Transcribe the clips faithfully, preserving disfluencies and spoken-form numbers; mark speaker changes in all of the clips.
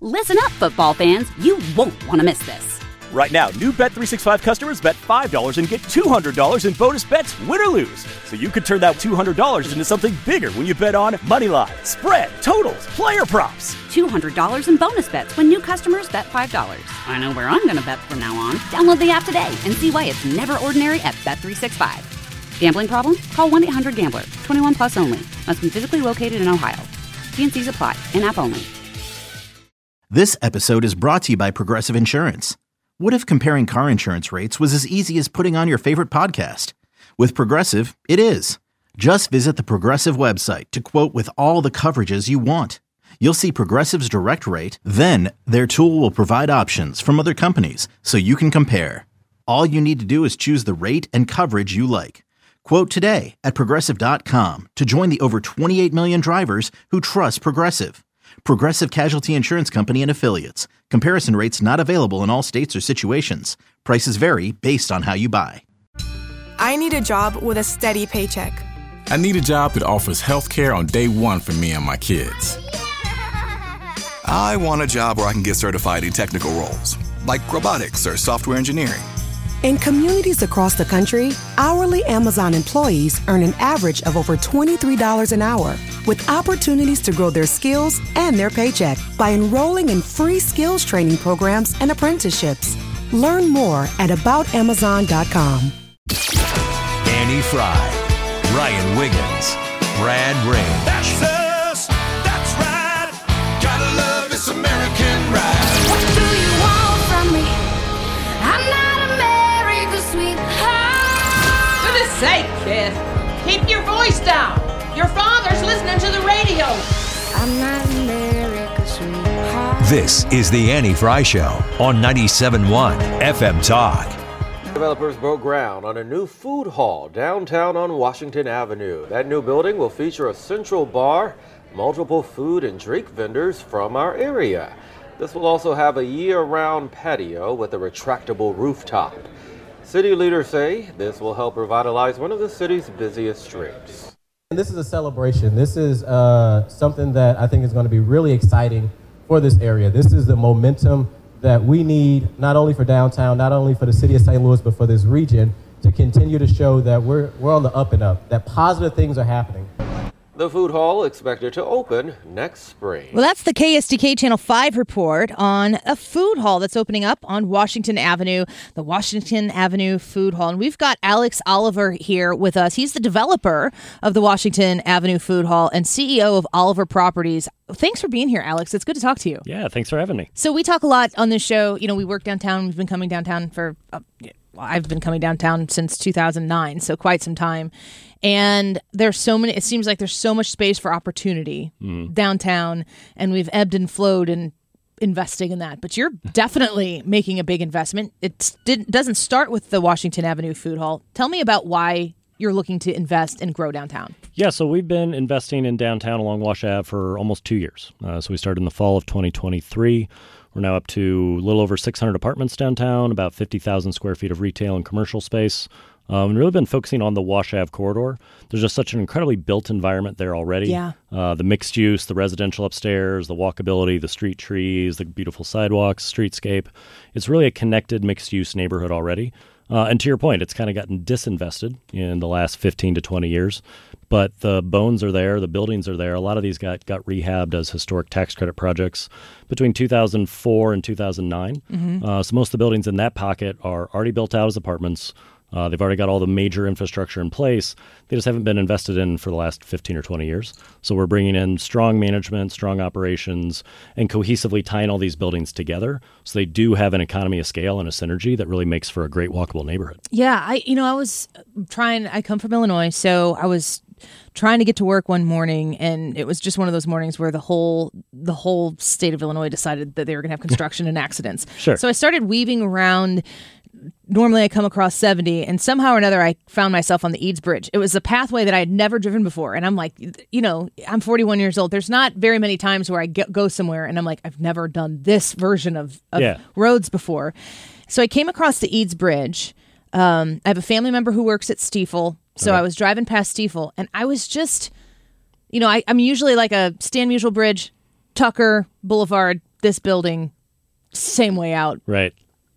Speaker 1: Listen up, football fans. You won't want to miss this.
Speaker 2: Right now, new Bet three sixty-five customers bet five dollars and get two hundred dollars in bonus bets, win or lose. So you could turn that two hundred dollars into something bigger when you bet on money line, spread, totals, player props.
Speaker 1: two hundred dollars in bonus bets when new customers bet five dollars. I know where I'm going to bet from now on. Download the app today and see why it's never ordinary at Bet three sixty-five. Gambling problem? Call one eight hundred gambler. twenty-one plus only. Must be physically located in Ohio. T and C's apply. In-app only.
Speaker 3: This episode is brought to you by Progressive Insurance. What if comparing car insurance rates was as easy as putting on your favorite podcast? With Progressive, it is. Just visit the Progressive website to quote with all the coverages you want. You'll see Progressive's direct rate, then their tool will provide options from other companies so you can compare. All you need to do is choose the rate and coverage you like. Quote today at Progressive dot com to join the over twenty-eight million drivers who trust Progressive. Progressive Casualty Insurance Company and Affiliates. Comparison rates not available in all states or situations. Prices vary based on how you buy.
Speaker 4: I need a job with a steady paycheck.
Speaker 5: I need a job that offers health care on day one for me and my kids.
Speaker 6: I want a job where I can get certified in technical roles, like robotics or software engineering.
Speaker 7: In communities across the country, hourly Amazon employees earn an average of over twenty-three dollars an hour, with opportunities to grow their skills and their paycheck by enrolling in free skills training programs and apprenticeships. Learn more at about amazon dot com.
Speaker 8: Annie Fry, Ryan Wiggins, Brad Rain.
Speaker 9: That's us. That's right. Gotta love this American ride.
Speaker 10: What do you want from me? I'm not America's sweetheart.
Speaker 11: For goodness sake, kid. Keep your voice down. Your father's listening to the radio.
Speaker 10: I'm not America's sweetheart.
Speaker 8: This is the Annie Fry Show on ninety-seven point one F M Talk.
Speaker 12: Developers broke ground on a new food hall downtown on Washington Avenue. That new building will feature a central bar, multiple food and drink vendors from our area. This will also have a year-round patio with a retractable rooftop. City leaders say this will help revitalize one of the city's busiest streets.
Speaker 13: This is a celebration. This is uh, something that I think is going to be really exciting for this area. This is the momentum that we need, not only for downtown, not only for the city of Saint Louis, but for this region to continue to show that we're we're on the up and up, that positive things are happening.
Speaker 12: The food hall expected to open next spring.
Speaker 14: Well, that's the K S D K Channel five report on a food hall that's opening up on Washington Avenue, the Washington Avenue Food Hall. And we've got Alex Oliver here with us. He's the developer of the Washington Avenue Food Hall and C E O of Oliver Properties. Thanks for being here, Alex. It's good to talk to you.
Speaker 15: Yeah, thanks for having me.
Speaker 14: So we talk a lot on this show. You know, we work downtown. We've been coming downtown for, uh, well, I've been coming downtown since two thousand nine, so quite some time. And there's so many, it seems like there's so much space for opportunity mm. downtown, and we've ebbed and flowed in investing in that. But you're definitely making a big investment. It didn't, doesn't start with the Washington Avenue Food Hall. Tell me about why you're looking to invest and grow downtown.
Speaker 15: Yeah, so we've been investing in downtown along Wash Ave for almost two years. Uh, so we started in the fall of twenty twenty-three. We're now up to a little over six hundred apartments downtown, about fifty thousand square feet of retail and commercial space. Um, and really been focusing on the Wash Ave corridor. There's just such an incredibly built environment there already.
Speaker 14: Yeah.
Speaker 15: Uh, the mixed use, the residential upstairs, the walkability, the street trees, the beautiful sidewalks, streetscape. It's really a connected mixed use neighborhood already. Uh, and to your point, it's kind of gotten disinvested in the last fifteen to twenty years. But the bones are there, the buildings are there. A lot of these got, got rehabbed as historic tax credit projects between two thousand four and two thousand nine. Mm-hmm. Uh, so most of the buildings in that pocket are already built out as apartments. Uh, they've already got all the major infrastructure in place. They just haven't been invested in for the last fifteen or twenty years. So we're bringing in strong management, strong operations, and cohesively tying all these buildings together so they do have an economy of scale and a synergy that really makes for a great walkable neighborhood.
Speaker 14: Yeah, I you know, I was trying, I come from Illinois, so I was trying to get to work one morning, and it was just one of those mornings where the whole the whole state of Illinois decided that they were going to have construction and accidents.
Speaker 15: Sure.
Speaker 14: So I started weaving around. Normally I come across seventy, and somehow or another I found myself on the Eads Bridge. It was a pathway that I had never driven before, and I'm like, you know, I'm forty-one years old. There's not very many times where I get, go somewhere, and I'm like, I've never done this version of, of
Speaker 15: yeah.
Speaker 14: roads before. So I came across the Eads Bridge. Um, I have a family member who works at Stiefel, so okay. I was driving past Stiefel, and I was just, you know, I, I'm usually like a Stan Musial Bridge, Tucker Boulevard. this building, same way out.
Speaker 15: Right.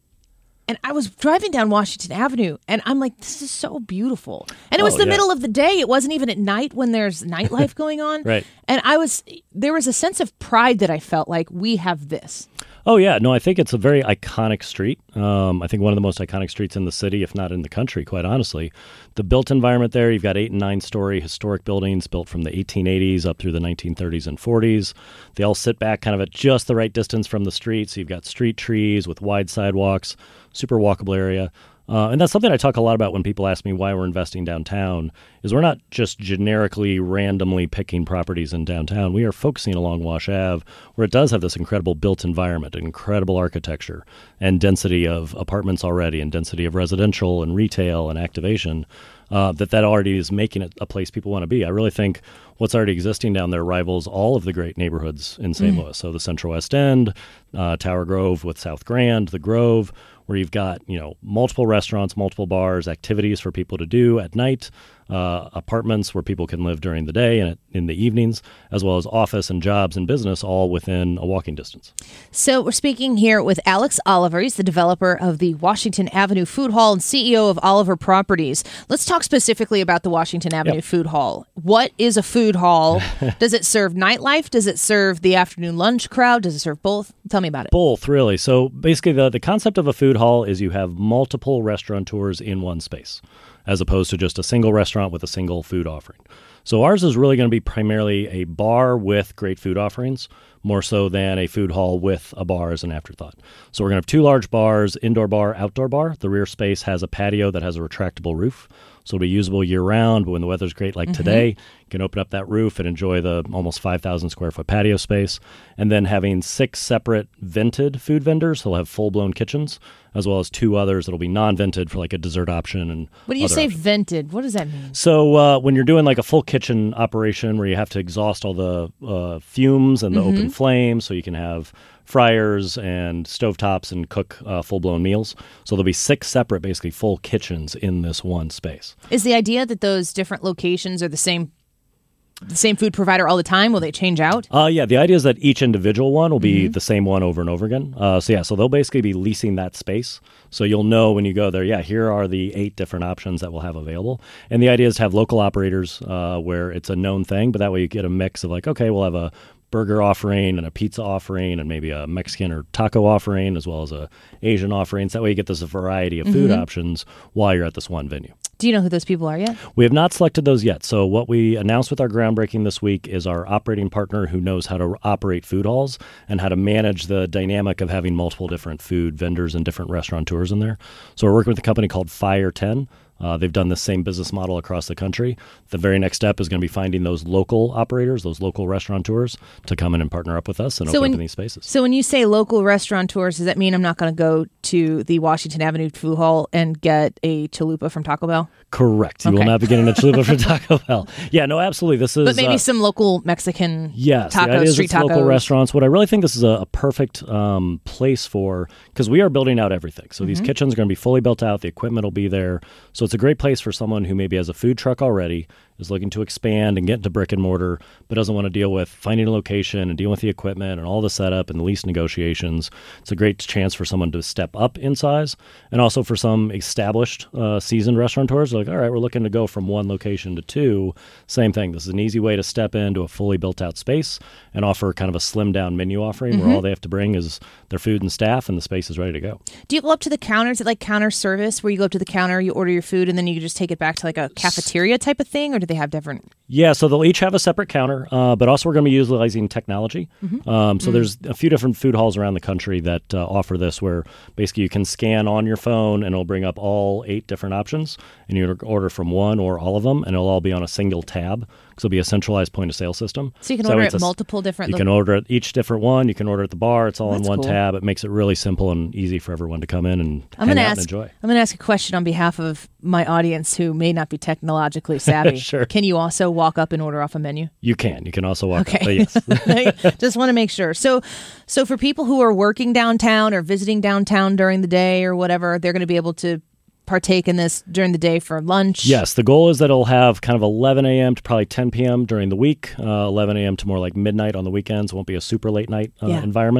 Speaker 14: And I was driving down Washington Avenue, and I'm like, this is so beautiful. And it was
Speaker 15: Oh,
Speaker 14: the
Speaker 15: yeah.
Speaker 14: middle of the day. It wasn't even at night when there's nightlife going on.
Speaker 15: Right.
Speaker 14: And I was, there was a sense of pride that I felt like we have this.
Speaker 15: Oh, yeah. No, I think it's a very iconic street. Um, I think one of the most iconic streets in the city, if not in the country, quite honestly. The built environment there, you've got eight and nine story historic buildings built from the eighteen eighties up through the nineteen thirties and forties. They all sit back kind of at just the right distance from the street. So you've got street trees with wide sidewalks, super walkable area. Uh, and that's something I talk a lot about when people ask me why we're investing downtown, is we're not just generically, randomly picking properties in downtown. We are focusing along Wash Ave, where it does have this incredible built environment, incredible architecture, and density of apartments already, and density of residential and retail and activation, uh, that that already is making it a place people want to be. I really think what's already existing down there rivals all of the great neighborhoods in Saint
Speaker 14: Mm.
Speaker 15: Louis. So the Central West End, uh, Tower Grove with South Grand, the Grove, where you've got, you know, multiple restaurants, multiple bars, activities for people to do at night, uh, apartments where people can live during the day and in the evenings, as well as office and jobs and business, all within a walking distance.
Speaker 14: So we're speaking here with Alex Oliver. He's the developer of the Washington Avenue Food Hall and C E O of Oliver Properties. Let's talk specifically about the Washington Avenue
Speaker 15: Yep.
Speaker 14: Food Hall. What is a food hall? Does it serve nightlife? Does it serve the afternoon lunch crowd? Does it serve both? Tell me about it.
Speaker 15: Both, really. So basically, the, the concept of a food hall is you have multiple restaurateurs in one space, as opposed to just a single restaurant with a single food offering. So ours is really going to be primarily a bar with great food offerings, more so than a food hall with a bar as an afterthought. So we're going to have two large bars, indoor bar, outdoor bar. The rear space has a patio that has a retractable roof, so it'll be usable year-round, but when the weather's great like
Speaker 14: Mhm.
Speaker 15: today, you can open up that roof and enjoy the almost five thousand square foot patio space. And then having six separate vented food vendors, they'll have full-blown kitchens, as well as two others that'll be non-vented for like a dessert option. And
Speaker 14: When you
Speaker 15: other
Speaker 14: say
Speaker 15: options.
Speaker 14: vented, what does that mean?
Speaker 15: So uh, when you're doing like a full kitchen operation where you have to exhaust all the uh, fumes and the
Speaker 14: Mhm.
Speaker 15: open flame, so you can have fryers and stovetops and cook uh, full-blown meals. So there'll be six separate, basically full kitchens in this one space.
Speaker 14: Is the idea that those different locations are the same the same food provider all the time? Will they change out?
Speaker 15: Uh, yeah, the idea is that each individual one will be the same one over and over again. Uh, so yeah, so they'll basically be leasing that space. So you'll know when you go there, yeah, here are the eight different options that we'll have available. And the idea is to have local operators uh, where it's a known thing, but that way you get a mix of like, okay, we'll have a burger offering and a pizza offering and maybe a Mexican or taco offering as well as a Asian offering. So that way you get this variety of food
Speaker 14: Mhm.
Speaker 15: options while you're at this one venue.
Speaker 14: Do you know who those people are yet?
Speaker 15: We have not selected those yet. So what we announced with our groundbreaking this week is our operating partner who knows how to operate food halls and how to manage the dynamic of having multiple different food vendors and different restaurateurs in there. So we're working with a company called Fire ten. Uh, they've done the same business model across the country. The very next step is going to be finding those local operators, those local restaurateurs, to come in and partner up with us and
Speaker 14: So
Speaker 15: open
Speaker 14: when-
Speaker 15: up in these spaces.
Speaker 14: So when you say local restaurateurs, does that mean I'm not going to go to the Washington Avenue Food Hall and get a chalupa from Taco Bell?
Speaker 15: Correct. You will
Speaker 14: Okay.
Speaker 15: not be getting a chalupa from Taco Bell. Yeah, no, absolutely. This is
Speaker 14: But maybe
Speaker 15: uh,
Speaker 14: some local Mexican
Speaker 15: Yes, the
Speaker 14: tacos,
Speaker 15: idea is
Speaker 14: street
Speaker 15: it's
Speaker 14: tacos.
Speaker 15: local restaurants. What I really think this is a, a perfect um, place for, because we are building out everything. So these
Speaker 14: Mhm.
Speaker 15: kitchens are going to be fully built out. The equipment will be there. So it's a great place for someone who maybe has a food truck already, is looking to expand and get into brick and mortar, but doesn't want to deal with finding a location and dealing with the equipment and all the setup and the lease negotiations. It's a great chance for someone to step up in size. And also for some established, uh, seasoned restaurateurs, like, all right, we're looking to go from one location to two. Same thing. This is an easy way to step into a fully built out space and offer kind of a slimmed down menu offering
Speaker 14: Mhm.
Speaker 15: where all they have to bring is their food and staff and the space is ready to go.
Speaker 14: Do you go up to the counter? Is it like counter service where you go up to the counter, you order your food, and then you just take it back to like a cafeteria type of thing? Or do they have different?
Speaker 15: Yeah, so they'll each have a separate counter, uh, but also we're going to be utilizing technology.
Speaker 14: Mhm.
Speaker 15: Um, so
Speaker 14: Mm.
Speaker 15: there's a few different food halls around the country that uh, offer this, where basically you can scan on your phone and it'll bring up all eight different options, and you order from one or all of them, and it'll all be on a single tab. So it'll be a centralized point of sale system.
Speaker 14: So you can
Speaker 15: that
Speaker 14: order
Speaker 15: way
Speaker 14: at
Speaker 15: it's a s-
Speaker 14: multiple different
Speaker 15: You
Speaker 14: lo-
Speaker 15: can order at each different one. You can order at the bar. It's all in
Speaker 14: That's
Speaker 15: one
Speaker 14: cool.
Speaker 15: tab. It makes it really simple and easy for everyone to come in and
Speaker 14: I'm
Speaker 15: hang
Speaker 14: going to
Speaker 15: out
Speaker 14: ask.
Speaker 15: and enjoy.
Speaker 14: I'm going to ask a question on behalf of my audience who may not be technologically savvy.
Speaker 15: Sure.
Speaker 14: Can you also walk up and order off a menu?
Speaker 15: You can. You can also walk
Speaker 14: Okay.
Speaker 15: up. But yes.
Speaker 14: Just want to make sure. So, so for people who are working downtown or visiting downtown during the day or whatever, they're going to be able to partake in this during the day for lunch.
Speaker 15: Yes, the goal is that it'll have kind of eleven a.m. to probably ten p.m. during the week, uh, eleven a.m. to more like midnight on the weekends. It won't be a super late night uh,
Speaker 14: Yeah.
Speaker 15: environment.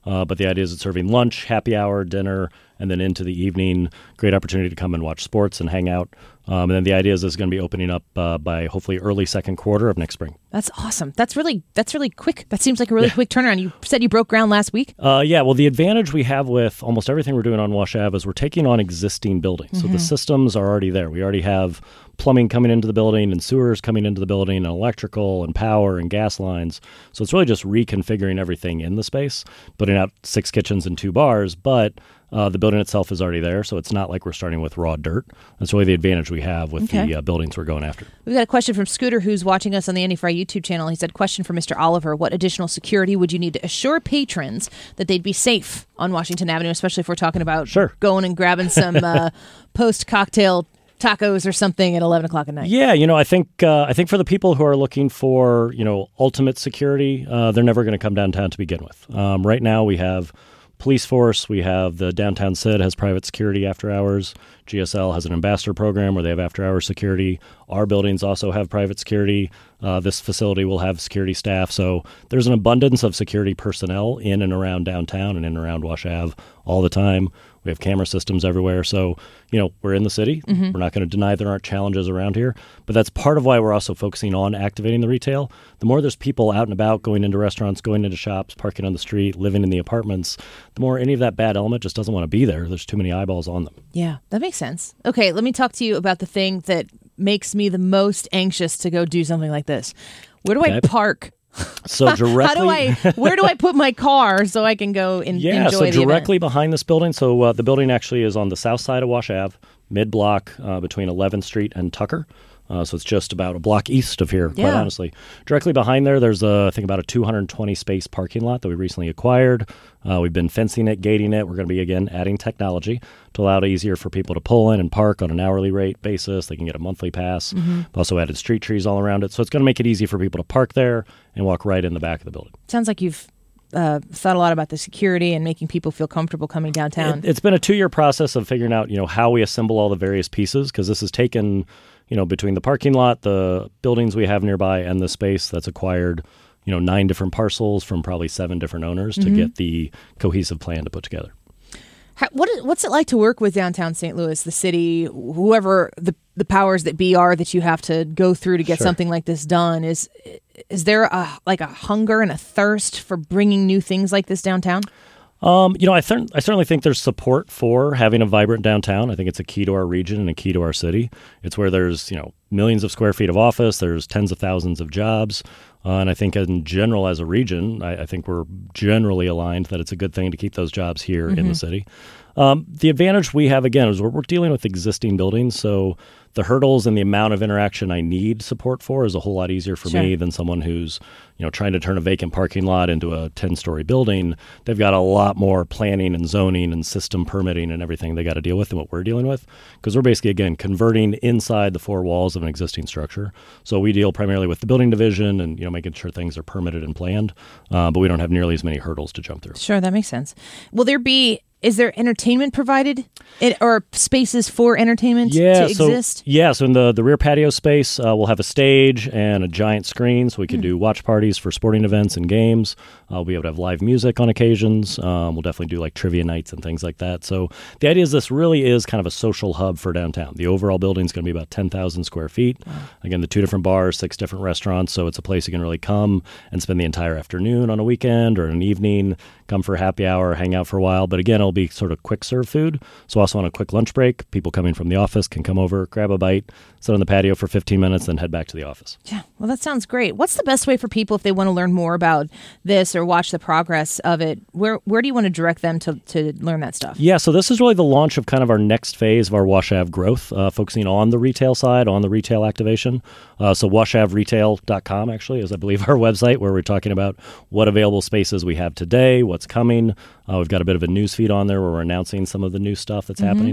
Speaker 15: Uh, but the idea is it's serving lunch, happy hour, dinner, and then into the evening. Great opportunity to come and watch sports and hang out. Um, and then the idea is it's going to be opening up uh, by hopefully early second quarter of next spring.
Speaker 14: That's awesome. That's really that's really quick. That seems like a really yeah. quick turnaround. You said you broke ground last week?
Speaker 15: Uh, yeah. Well, the advantage we have with almost everything we're doing on Wash Ave is we're taking on existing buildings. Mm-hmm. So the systems are already there. We already have plumbing coming into the building and sewers coming into the building and electrical and power and gas lines. So it's really just reconfiguring everything in the space, putting out six kitchens and two bars, but uh, the building itself is already there. So it's not like we're starting with raw dirt. That's really the advantage we have with
Speaker 14: okay.
Speaker 15: the uh, buildings we're going after.
Speaker 14: We've got a question from Scooter, who's watching us on the Andy Fry YouTube channel. He said, question for Mister Oliver, what additional security would you need to assure patrons that they'd be safe on Washington Avenue, especially if we're talking about
Speaker 15: sure.
Speaker 14: going and grabbing some uh, post-cocktail tacos or something at eleven o'clock at night?
Speaker 15: Yeah, you know, I think uh, I think for the people who are looking for, you know, ultimate security, uh, they're never going to come downtown to begin with. Um, right now we have police force, we have the downtown C I D has private security after hours. G S L has an ambassador program where they have after hours security. Our buildings also have private security. Uh, this facility will have security staff. So there's an abundance of security personnel in and around downtown and in and around Wash Ave all the time. We have camera systems everywhere. So, you know, we're in the city. Mm-hmm. We're not going to deny there aren't challenges around here. But that's part of why we're also focusing on activating the retail. The more there's people out and about, going into restaurants, going into shops, parking on the street, living in the apartments, the more any of that bad element just doesn't want to be there. There's too many eyeballs on them.
Speaker 14: Yeah, that makes sense. Okay, let me talk to you about the thing that makes me the most anxious to go do something like this. Where do okay. I park?
Speaker 15: So directly,
Speaker 14: how do I? Where do I put my car so I can go and
Speaker 15: yeah,
Speaker 14: enjoy
Speaker 15: so
Speaker 14: the event?
Speaker 15: directly behind this building. So uh, the building actually is on the south side of Wash Ave, mid-block uh, between eleventh Street and Tucker. Uh, so it's just about a block east of here, quite
Speaker 14: yeah.
Speaker 15: honestly. Directly behind there, there's, a, I think, about a two hundred twenty space parking lot that we recently acquired. Uh, we've been fencing it, gating it. We're going to be, again, adding technology to allow it easier for people to pull in and park on an hourly rate basis. They can get a monthly pass. Mm-hmm. We've also added street trees all around it. So it's going to make it easy for people to park there and walk right in the back of the building.
Speaker 14: Sounds like you've uh, thought a lot about the security and making people feel comfortable coming downtown.
Speaker 15: It, it's been a two-year process of figuring out, you know, how we assemble all the various pieces, because this has taken, you know, between the parking lot, the buildings we have nearby, and the space that's acquired, you know, nine different parcels from probably seven different owners mm-hmm. to get the cohesive plan to put together.
Speaker 14: How, what is, what's it like to work with downtown Saint Louis, the city, whoever the, the powers that be are that you have to go through to get
Speaker 15: Sure.
Speaker 14: something like this done? Is is there a like a hunger and a thirst for bringing new things like this downtown?
Speaker 15: Um, you know, I, th- I certainly think there's support for having a vibrant downtown. I think it's a key to our region and a key to our city. It's where there's, you know, millions of square feet of office. There's tens of thousands of jobs. Uh, and I think in general, as a region, I, I think we're generally aligned that it's a good thing to keep those jobs here mm-hmm. in the city. Um, the advantage we have, again, is we're, we're dealing with existing buildings. So the hurdles and the amount of interaction I need support for is a whole lot easier for
Speaker 14: Sure.
Speaker 15: me than someone who's, you know, trying to turn a vacant parking lot into a ten-story building. They've got a lot more planning and zoning and system permitting and everything they got to deal with than what we're dealing with, because we're basically, again, converting inside the four walls of an existing structure. So we deal primarily with the building division and, you know, making sure things are permitted and planned, uh, but we don't have nearly as many hurdles to jump through.
Speaker 14: Sure, that makes sense. Will there be... Is there entertainment provided it, or spaces for entertainment
Speaker 15: yeah,
Speaker 14: to
Speaker 15: so,
Speaker 14: exist?
Speaker 15: Yeah, so in the, the rear patio space, uh, we'll have a stage and a giant screen, so we can mm. do watch parties for sporting events and games. Uh, we'll be able to have live music on occasions. Um, we'll definitely do like trivia nights and things like that. So the idea is this really is kind of a social hub for downtown. The overall building is going to be about ten thousand square feet. Wow. Again, the two different bars, six different restaurants, so it's a place you can really come and spend the entire afternoon on a weekend or an evening, come for happy hour, hang out for a while. But again, it'll be sort of quick serve food. So also on a quick lunch break, people coming from the office can come over, grab a bite, sit on the patio for fifteen minutes, then head back to the office.
Speaker 14: Yeah, well, that sounds great. What's the best way for people if they want to learn more about this or watch the progress of it? Where where do you want to direct them to, to learn that stuff?
Speaker 15: Yeah, so this is really the launch of kind of our next phase of our Wash Ave growth, uh, focusing on the retail side, on the retail activation. Uh, so wash ave retail dot com actually is, I believe, our website where we're talking about what available spaces we have today, what's coming. Uh, we've got a bit of a news feed on there where we're announcing some of the new stuff that's mm-hmm. happening.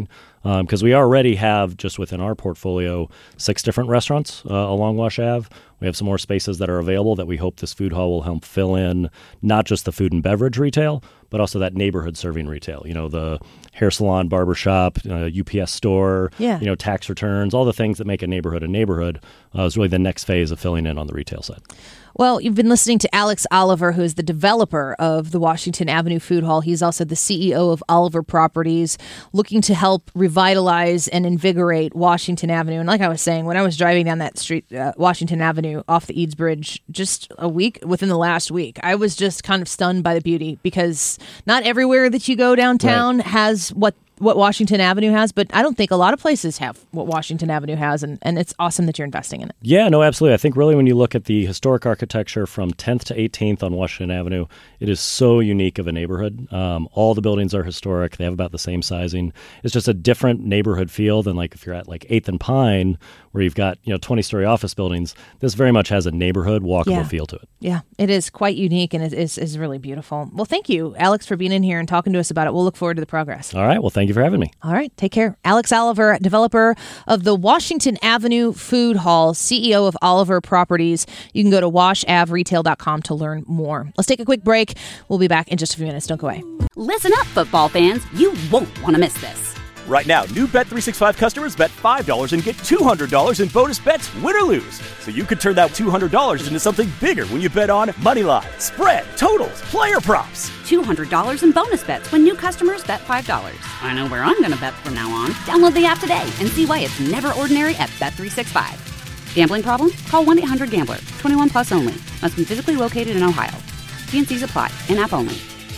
Speaker 15: Because um, we already have, just within our portfolio, six different restaurants uh, along Wash Ave. We have some more spaces that are available that we hope this food hall will help fill in, not just the food and beverage retail, but also that neighborhood serving retail. You know, the hair salon, barbershop, uh, U P S store,
Speaker 14: yeah.
Speaker 15: you know, tax returns, all the things that make a neighborhood a neighborhood uh, is really the next phase of filling in on the retail side.
Speaker 14: Well, you've been listening to Alex Oliver, who is the developer of the Washington Avenue Food Hall. He's also the C E O of Oliver Properties, looking to help revitalize and invigorate Washington Avenue. And like I was saying, when I was driving down that street, uh, Washington Avenue, off the Eads Bridge, just a week, within the last week, I was just kind of stunned by the beauty, because not everywhere that you go downtown right. has what what Washington Avenue has, but I don't think a lot of places have what Washington Avenue has, and, and it's awesome that you're investing in it.
Speaker 15: Yeah, no, absolutely. I think really when you look at the historic architecture from tenth to eighteenth on Washington Avenue, it is so unique of a neighborhood. Um, all the buildings are historic. They have about the same sizing. It's just a different neighborhood feel than like if you're at like eighth and Pine, where you've got, you know, twenty-story office buildings. This very much has a neighborhood walkable
Speaker 14: yeah.
Speaker 15: feel to it.
Speaker 14: Yeah, it is quite unique, and it is, is really beautiful. Well, thank you, Alex, for being in here and talking to us about it. We'll look forward to the progress.
Speaker 15: All right. Well, thank you for having me.
Speaker 14: All right. Take care. Alex Oliver, developer of the Washington Avenue Food Hall, C E O of Oliver Properties. You can go to wash av retail dot com to learn more. Let's take a quick break. We'll be back in just a few minutes. Don't go away.
Speaker 1: Listen up, football fans. You won't want to miss this.
Speaker 2: Right now, new Bet three sixty-five customers bet five dollars and get two hundred dollars in bonus bets, win or lose. So you could turn that two hundred dollars into something bigger when you bet on Moneyline, spread, totals, player props.
Speaker 1: two hundred dollars in bonus bets when new customers bet five dollars. I know where I'm going to bet from now on. Download the app today and see why it's never ordinary at Bet three sixty-five. Gambling problem? Call one eight hundred gambler. twenty-one plus only. Must be physically located in Ohio. T and C's apply. In-app only.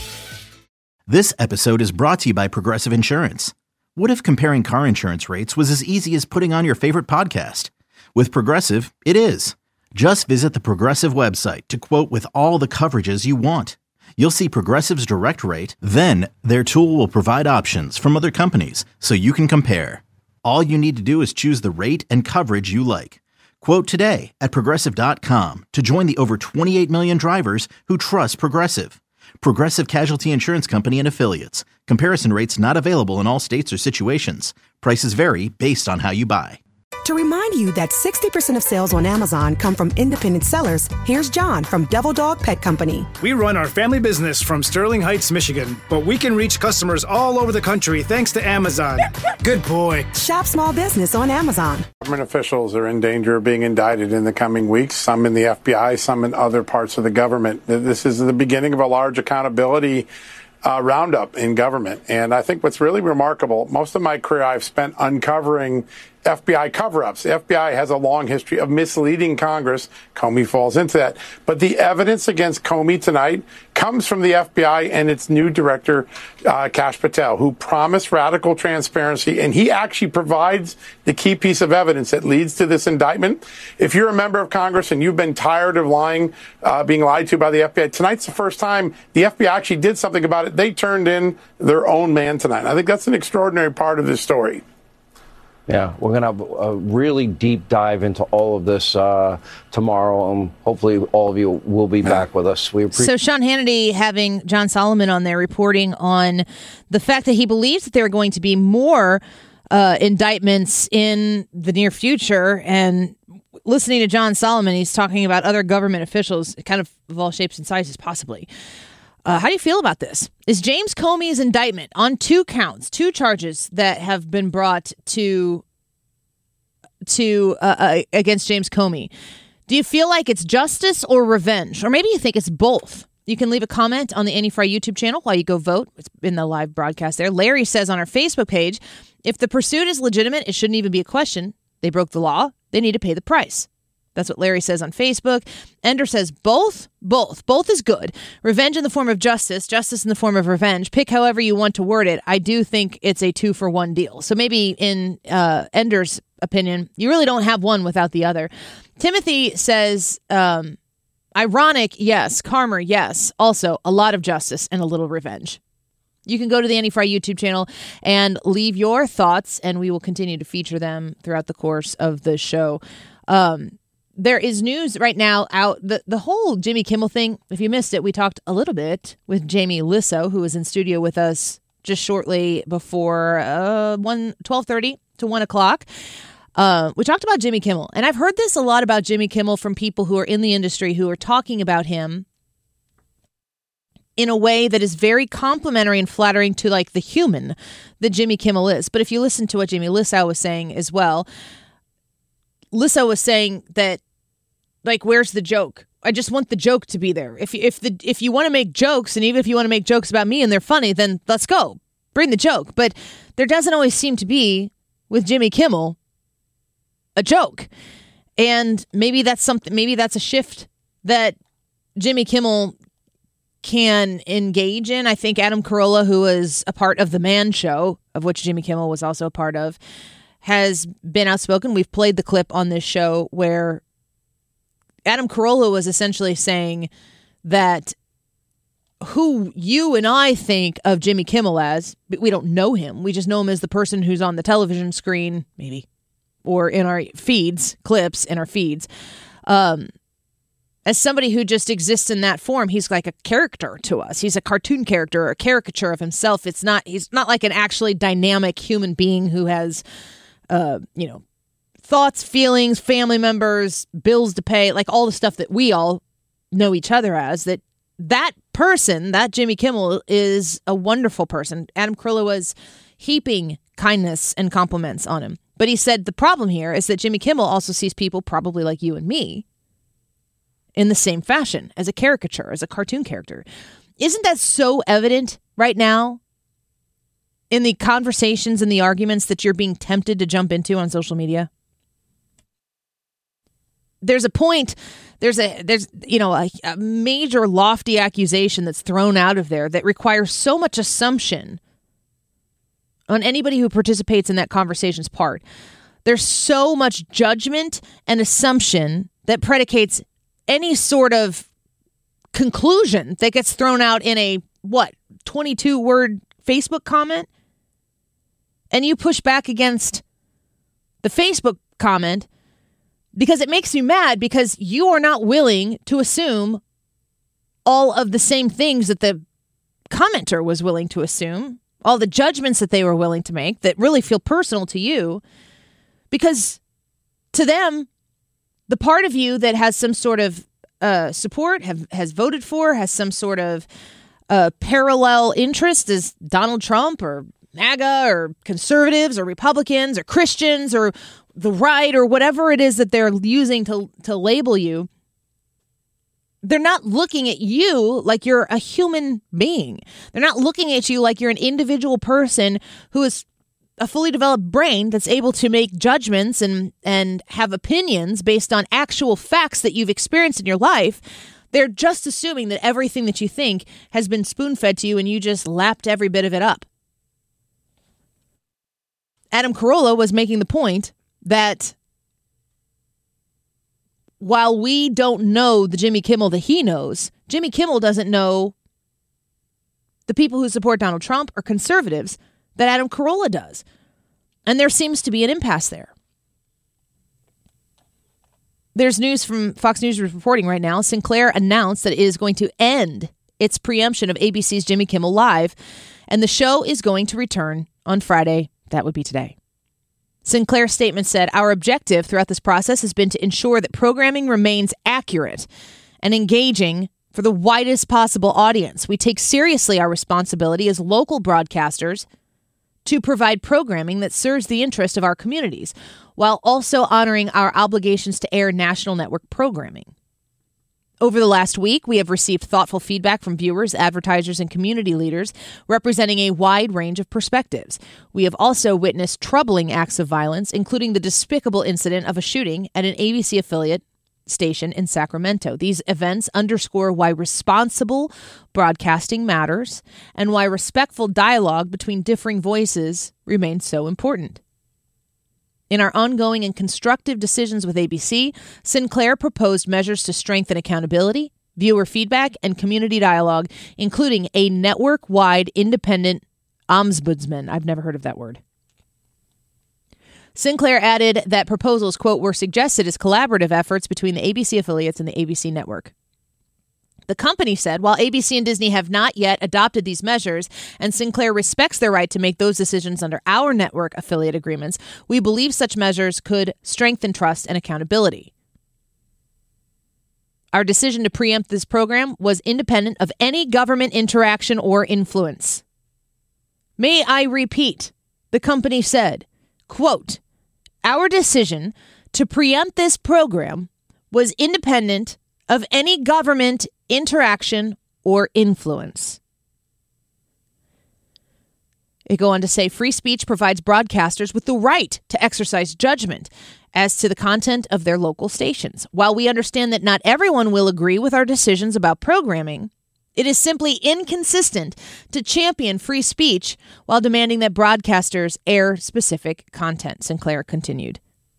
Speaker 3: This episode is brought to you by Progressive Insurance. What if comparing car insurance rates was as easy as putting on your favorite podcast? With Progressive, it is. Just visit the Progressive website to quote with all the coverages you want. You'll see Progressive's direct rate, then their tool will provide options from other companies so you can compare. All you need to do is choose the rate and coverage you like. Quote today at progressive dot com to join the over twenty-eight million drivers who trust Progressive. Progressive Casualty Insurance Company and Affiliates. Comparison rates not available in all states or situations. Prices vary based on how you buy.
Speaker 7: To remind you that sixty percent of sales on Amazon come from independent sellers, here's John from Devil Dog Pet Company.
Speaker 16: We run our family business from Sterling Heights, Michigan, but we can reach customers all over the country thanks to Amazon. Good boy.
Speaker 7: Shop small business on Amazon.
Speaker 17: Government officials are in danger of being indicted in the coming weeks, some in the F B I, some in other parts of the government. This is the beginning of a large accountability Uh, roundup in government. And I think what's really remarkable, most of my career I've spent uncovering F B I cover-ups. The F B I has a long history of misleading Congress. Comey falls into that. But the evidence against Comey tonight comes from the F B I and its new director, uh, Kash Patel, who promised radical transparency. And he actually provides the key piece of evidence that leads to this indictment. If you're a member of Congress and you've been tired of lying, uh, being lied to by the F B I, tonight's the first time the F B I actually did something about it. They turned in their own man tonight. I think that's an extraordinary part of this story.
Speaker 12: Yeah, we're going to have a really deep dive into all of this uh, tomorrow, and hopefully all of you will be back with us. We appreciate.
Speaker 14: So Sean Hannity having John Solomon on there reporting on the fact that he believes that there are going to be more uh, indictments in the near future, and listening to John Solomon, he's talking about other government officials, kind of of all shapes and sizes, possibly. Uh, how do you feel about this? Is James Comey's indictment on two counts, two charges that have been brought to to uh, uh, against James Comey? Do you feel like it's justice or revenge, or maybe you think it's both? You can leave a comment on the Annie Fry YouTube channel while you go vote. It's in the live broadcast there. Larry says on our Facebook page, if the pursuit is legitimate, it shouldn't even be a question. They broke the law. They need to pay the price. That's what Larry says on Facebook. Ender says both, both, both is good. Revenge in the form of justice, justice in the form of revenge. Pick however you want to word it. I do think it's a two for one deal. So maybe in uh, Ender's opinion, you really don't have one without the other. Timothy says, um, ironic, yes. Karma, yes. Also, a lot of justice and a little revenge. You can go to the Annie Fry YouTube channel and leave your thoughts, and we will continue to feature them throughout the course of the show. Um, There is news right now out, the, the whole Jimmy Kimmel thing. If you missed it, we talked a little bit with Jamie Lissow, who was in studio with us just shortly before uh, one, twelve thirty to one o'clock. Uh, we talked about Jimmy Kimmel, and I've heard this a lot about Jimmy Kimmel from people who are in the industry who are talking about him in a way that is very complimentary and flattering to like the human that Jimmy Kimmel is. But if you listen to what Jimmy Lissow was saying as well, Lissow was saying that, like, where's the joke? I just want the joke to be there. If if the if you want to make jokes, and even if you want to make jokes about me and they're funny, then let's go. Bring the joke. But there doesn't always seem to be, with Jimmy Kimmel, a joke. And maybe that's something, maybe that's a shift that Jimmy Kimmel can engage in. I think Adam Carolla, who was a part of The Man Show, of which Jimmy Kimmel was also a part of, has been outspoken. We've played the clip on this show where Adam Carolla was essentially saying that who you and I think of Jimmy Kimmel as, we don't know him. We just know him as the person who's on the television screen, maybe, or in our feeds, clips in our feeds. Um, as somebody who just exists in that form, he's like a character to us. He's a cartoon character or a caricature of himself. It's not, he's not like an actually dynamic human being who has, uh, you know, thoughts, feelings, family members, bills to pay, like all the stuff that we all know each other as. That that person, that Jimmy Kimmel, is a wonderful person. Adam Carolla was heaping kindness and compliments on him. But he said the problem here is that Jimmy Kimmel also sees people probably like you and me in the same fashion, as a caricature, as a cartoon character. Isn't that so evident right now in the conversations and the arguments that you're being tempted to jump into on social media? There's a point, there's a, there's, you know, a, a major lofty accusation that's thrown out of there that requires so much assumption on anybody who participates in that conversation's part. There's so much judgment and assumption that predicates any sort of conclusion that gets thrown out in a, what, twenty-two word Facebook comment? And you push back against the Facebook comment because it makes you mad because you are not willing to assume all of the same things that the commenter was willing to assume, all the judgments that they were willing to make that really feel personal to you, because to them, the part of you that has some sort of uh, support, have, has voted for, has some sort of uh, parallel interest is Donald Trump or MAGA or conservatives or Republicans or Christians or the right or whatever it is that they're using to to label you. They're not looking at you like you're a human being. They're not looking at you like you're an individual person who is a fully developed brain that's able to make judgments and, and have opinions based on actual facts that you've experienced in your life. They're just assuming that everything that you think has been spoon-fed to you and you just lapped every bit of it up. Adam Carolla was making the point that while we don't know the Jimmy Kimmel that he knows, Jimmy Kimmel doesn't know the people who support Donald Trump or conservatives that Adam Carolla does. And there seems to be an impasse there. There's news from Fox News reporting right now. Sinclair announced that it is going to end its preemption of A B C's Jimmy Kimmel Live, and the show is going to return on Friday. That would be today. Sinclair's statement said, "Our objective throughout this process has been to ensure that programming remains accurate and engaging for the widest possible audience. We take seriously our responsibility as local broadcasters to provide programming that serves the interest of our communities, while also honoring our obligations to air national network programming. Over the last week, we have received thoughtful feedback from viewers, advertisers, and community leaders representing a wide range of perspectives. We have also witnessed troubling acts of violence, including the despicable incident of a shooting at an A B C affiliate station in Sacramento. These events underscore why responsible broadcasting matters and why respectful dialogue between differing voices remains so important. In our ongoing and constructive decisions with A B C, Sinclair proposed measures to strengthen accountability, viewer feedback, and community dialogue, including a network-wide independent ombudsman." I've never heard of that word. Sinclair added that proposals, quote, "were suggested as collaborative efforts between the A B C affiliates and the A B C network." The company said, while A B C and Disney have not yet adopted these measures, and Sinclair respects their right to make those decisions under our network affiliate agreements, we believe such measures could strengthen trust and accountability. Our decision to preempt this program was independent of any government interaction or influence. May I repeat, the company said, quote, our decision to preempt this program was independent of any government interaction or influence. It go on to say, free speech provides broadcasters with the right to exercise judgment as to the content of their local stations. While we understand that not everyone will agree with our decisions about programming, it is simply inconsistent to champion free speech while demanding that broadcasters air specific content, Sinclair continued.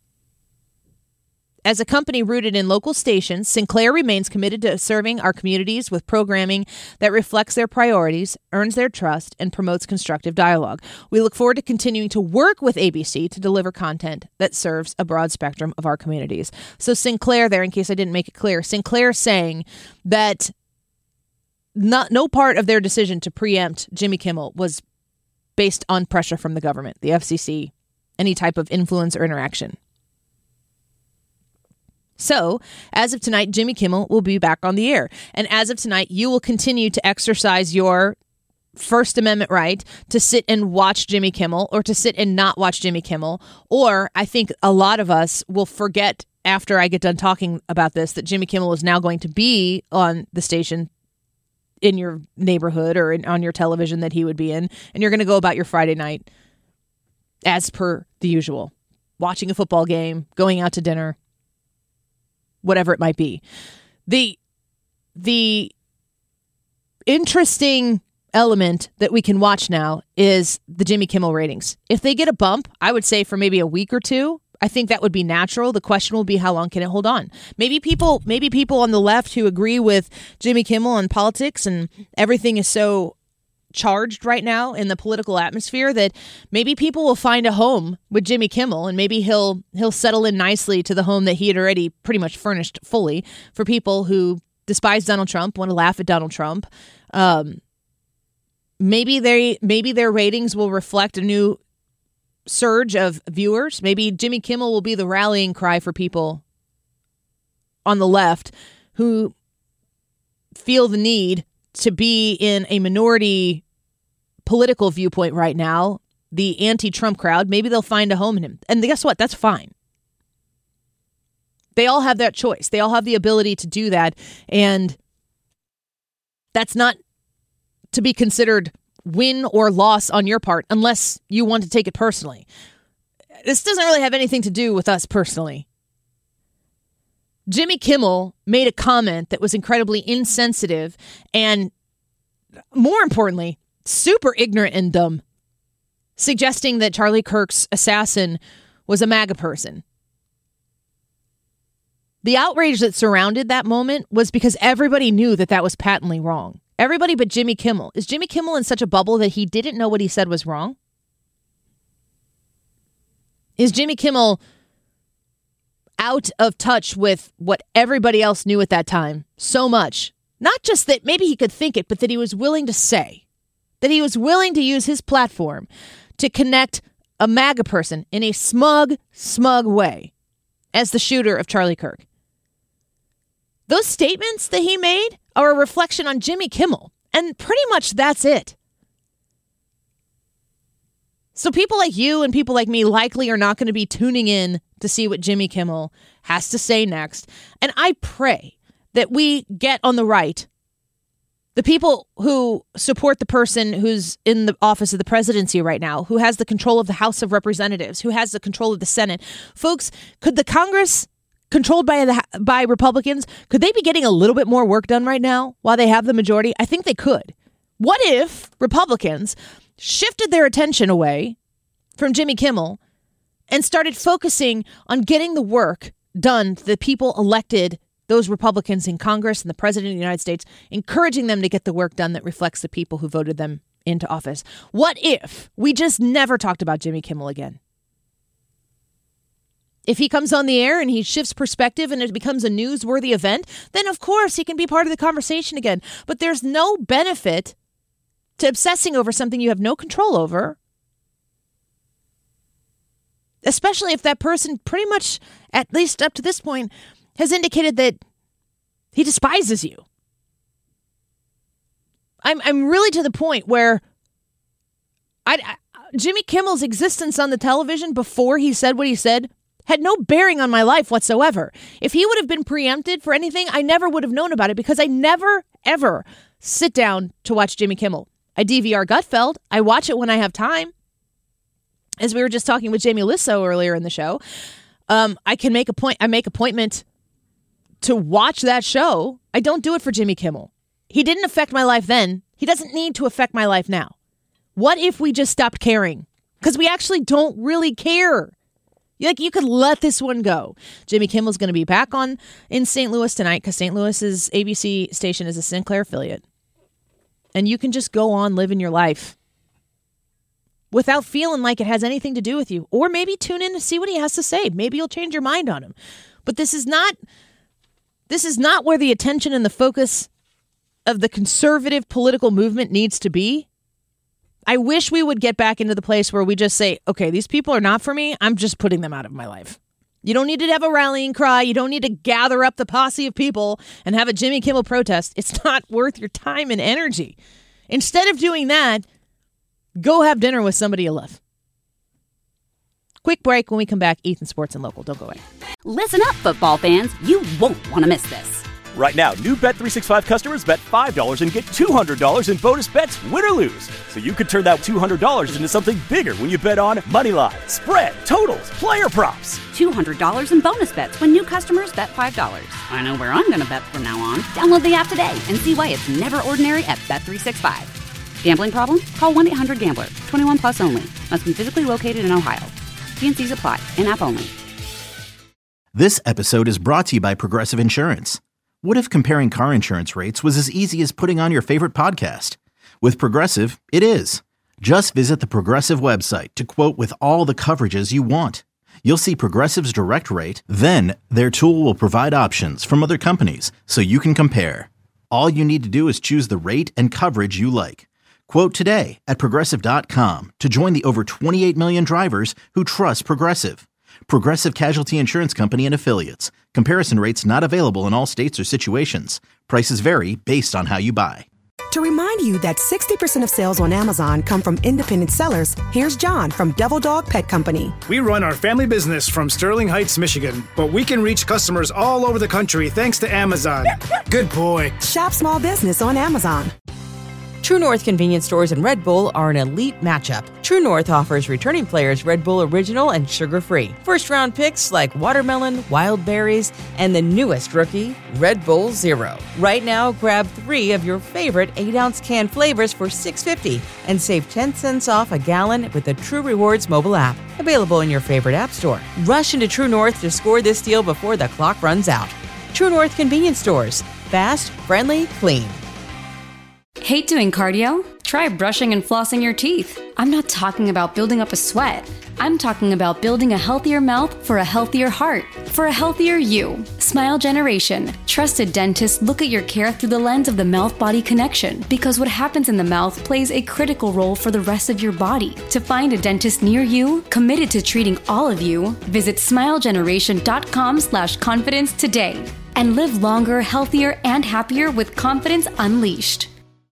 Speaker 14: As a company rooted in local stations, Sinclair remains committed to serving our communities with programming that reflects their priorities, earns their trust, and promotes constructive dialogue. We look forward to continuing to work with A B C to deliver content that serves a broad spectrum of our communities. So Sinclair there, in case I didn't make it clear, Sinclair saying that not, no part of their decision to preempt Jimmy Kimmel was based on pressure from the government, the F C C, any type of influence or interaction. So, as of tonight, Jimmy Kimmel will be back on the air. And as of tonight, you will continue to exercise your First Amendment right to sit and watch Jimmy Kimmel or to sit and not watch Jimmy Kimmel. Or I think a lot of us will forget after I get done talking about this that Jimmy Kimmel is now going to be on the station in your neighborhood or in, on your television that he would be in. And you're going to go about your Friday night as per the usual, watching a football game, going out to dinner, whatever it might be. The the interesting element that we can watch now is the Jimmy Kimmel ratings. If they get a bump, I would say for maybe a week or two, I think that would be natural. The question will be, how long can it hold on? Maybe people maybe people on the left who agree with Jimmy Kimmel and politics and everything is so charged right now in the political atmosphere that maybe people will find a home with Jimmy Kimmel and maybe he'll he'll settle in nicely to the home that he had already pretty much furnished fully for people who despise Donald Trump, want to laugh at Donald Trump. Um, maybe they maybe their ratings will reflect a new surge of viewers. Maybe Jimmy Kimmel will be the rallying cry for people on the left who feel the need to be in a minority political viewpoint right now, the anti-Trump crowd. Maybe they'll find a home in him. And guess what? That's fine. They all have that choice. They all have the ability to do that. And that's not to be considered win or loss on your part unless you want to take it personally. This doesn't really have anything to do with us personally. Jimmy Kimmel made a comment that was incredibly insensitive and, more importantly, super ignorant and dumb, suggesting that Charlie Kirk's assassin was a MAGA person. The outrage that surrounded that moment was because everybody knew that that was patently wrong. Everybody but Jimmy Kimmel. Is Jimmy Kimmel in such a bubble that he didn't know what he said was wrong? Is Jimmy Kimmel out of touch with what everybody else knew at that time so much? Not just that maybe he could think it, but that he was willing to say, that he was willing to use his platform to connect a MAGA person in a smug, smug way as the shooter of Charlie Kirk. Those statements that he made are a reflection on Jimmy Kimmel, and pretty much that's it. So people like you and people like me likely are not going to be tuning in to see what Jimmy Kimmel has to say next. And I pray that we get on the right, the people who support the person who's in the office of the presidency right now, who has the control of the House of Representatives, who has the control of the Senate. Folks, could the Congress controlled by the by Republicans, could they be getting a little bit more work done right now while they have the majority? I think they could. What if Republicans shifted their attention away from Jimmy Kimmel and started focusing on getting the work done to the people elected, those Republicans in Congress and the President of the United States, encouraging them to get the work done that reflects the people who voted them into office? What if we just never talked about Jimmy Kimmel again? If he comes on the air and he shifts perspective and it becomes a newsworthy event, then of course he can be part of the conversation again. But there's no benefit to obsessing over something you have no control over, especially if that person pretty much, at least up to this point, has indicated that he despises you. I'm I'm really to the point where I, I Jimmy Kimmel's existence on the television before he said what he said had no bearing on my life whatsoever. If he would have been preempted for anything, I never would have known about it because I never, ever sit down to watch Jimmy Kimmel. I D V R Gutfeld. I watch it when I have time. As we were just talking with Jamie Lissow earlier in the show, um, I can make a point. I make appointment to watch that show. I don't do it for Jimmy Kimmel. He didn't affect my life then. He doesn't need to affect my life now. What if we just stopped caring? Because we actually don't really care. Like, you could let this one go. Jimmy Kimmel's going to be back on in Saint Louis tonight because Saint Louis's A B C station is a Sinclair affiliate. And you can just go on living your life without feeling like it has anything to do with you. Or maybe tune in to see what he has to say. Maybe you'll change your mind on him. But this is not, this is not where the attention and the focus of the conservative political movement needs to be. I wish we would get back into the place where we just say, okay, these people are not for me. I'm just putting them out of my life. You don't need to have a rallying cry. You don't need to gather up the posse of people and have a Jimmy Kimmel protest. It's not worth your time and energy. Instead of doing that, go have dinner with somebody you love. Quick break. When we come back, Ethan Sports and Local. Don't go away.
Speaker 1: Listen up, football fans. You won't want to miss this.
Speaker 2: Right now, new Bet three sixty-five customers bet five dollars and get two hundred dollars in bonus bets, win or lose. So you could turn that two hundred dollars into something bigger when you bet on money line, spread, totals, player props.
Speaker 1: two hundred dollars in bonus bets when new customers bet five dollars. I know where I'm going to bet from now on. Download the app today and see why it's never ordinary at Bet three sixty-five. Gambling problem? Call one eight hundred gambler. twenty-one plus only. Must be physically located in Ohio. T and C's apply. In-app only.
Speaker 3: This episode is brought to you by Progressive Insurance. What if comparing car insurance rates was as easy as putting on your favorite podcast? With Progressive, it is. Just visit the Progressive website to quote with all the coverages you want. You'll see Progressive's direct rate, then their tool will provide options from other companies so you can compare. All you need to do is choose the rate and coverage you like. Quote today at Progressive dot com to join the over twenty-eight million drivers who trust Progressive. Progressive Casualty Insurance Company and Affiliates. Comparison rates not available in all states or situations. Prices vary based on how you buy.
Speaker 7: To remind you that sixty percent of sales on Amazon come from independent sellers, here's John from Devil Dog Pet Company.
Speaker 16: We run our family business from Sterling Heights, Michigan, but we can reach customers all over the country thanks to Amazon. Good boy.
Speaker 7: Shop small business on Amazon.
Speaker 18: True North convenience stores and Red Bull are an elite matchup. True North offers returning players Red Bull Original and sugar-free. First-round picks like watermelon, wild berries, and the newest rookie, Red Bull Zero. Right now, grab three of your favorite eight-ounce can flavors for six dollars and fifty cents and save ten cents off a gallon with the True Rewards mobile app. Available in your favorite app store. Rush into True North to score this deal before the clock runs out. True North convenience stores. Fast, friendly, clean.
Speaker 19: Hate doing cardio? Try brushing and flossing your teeth. I'm not talking about building up a sweat. I'm talking about building a healthier mouth for a healthier heart, for a healthier you. Smile Generation. Trusted dentists look at your care through the lens of the mouth-body connection because what happens in the mouth plays a critical role for the rest of your body. To find a dentist near you, committed to treating all of you, visit smilegeneration.com slash confidence today and live longer, healthier, and happier with confidence unleashed.